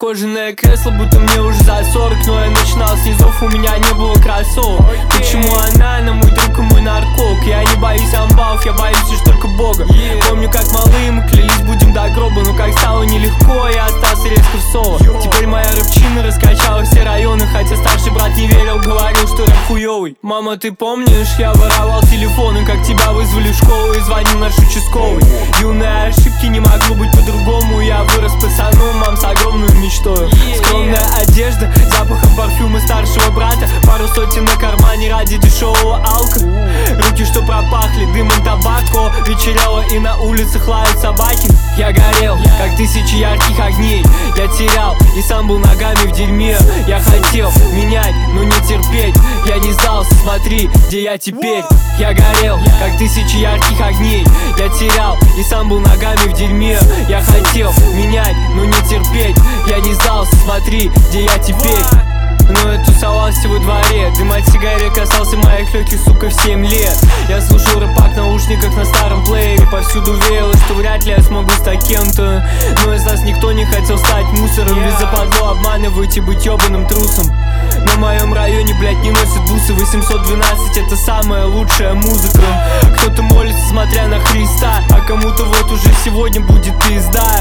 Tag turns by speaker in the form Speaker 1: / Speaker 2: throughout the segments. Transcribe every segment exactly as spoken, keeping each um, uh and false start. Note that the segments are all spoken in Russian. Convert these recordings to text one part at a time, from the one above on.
Speaker 1: Кожаное кресло, будто мне уже за сорок. Но я начинал с низов, у меня не было кроссовок. Почему она, она мой друг и мой наркотик? Я не боюсь амбалов, я боюсь лишь только Бога. Помню, как малые мы клялись, будем до гроба. Но как стало нелегко, я остался резко в соло. Теперь моя рэпчина раскачала все районы. Хотя старший брат не верил, говорил, что рэп хуёвый. Мама, ты помнишь, я воровал телефоны, как тебя вызвали в школу и звонил наш участковый. Юные ошибки, не могло быть по-другому. Я вырос пацаном, мам, с огромной мечтой. Скромная одежда, запахом парфюма старшего брата. Пару сотен на кармане ради дешевого алка. Руки, что пропахли дымом табако. Вечерело и на улицах лают собаки. Я горел, как тысячи ярких огней. Я терял и сам был ногами в дерьме. Я хотел менять, но не терпеть. Я не сдался, смотри, где я теперь. Я горел, как тысячи ярких огней. Я терял и сам был ногами в дерьме. Я хотел менять, но не терпеть. Я не сдался, смотри, где я теперь. Но я тусовался во дворе. Дым от сигарет касался моих легких, сука, в семь лет. Я слушал рэпак в наушниках на старом плеере. Повсюду веяло, что вряд ли я смогу стать кем-то. Но из нас никто не хотел стать мусором. Ведь западло обманывать и быть ёбаным трусом. На моем районе, блядь, не носят бусы. Восемьсот двенадцать это самая лучшая музыка. Кто-то молится, смотря на Христа, а кому-то вот уже сегодня будет пизда.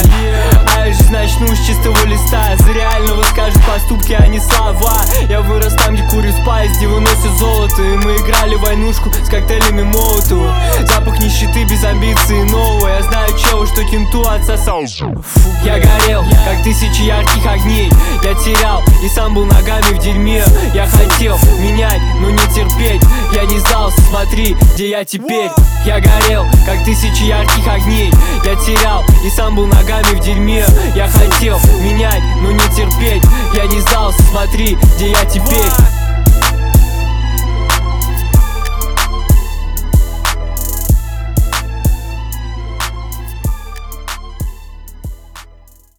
Speaker 1: А я жизнь начну с чистого листа. За реального скажут поступки, а не слова. Я вырос там, где курю спайс, где выносят золото. И мы играли в войнушку с коктейлями Молотова. Запах нищеты без амбиций нового. Я знаю чего, что кенту отсосал. Фу, я горел, как тысячи ярких огней. Я терял и сам был ногами в дерьме. Я хотел менять, но не терпеть. Я не сдался, смотри, где я теперь. Я горел, как тысячи ярких огней. Я терял и сам был ногами в дерьме. Я хотел менять, но не терпеть. Я не сдался, смотри, где я теперь.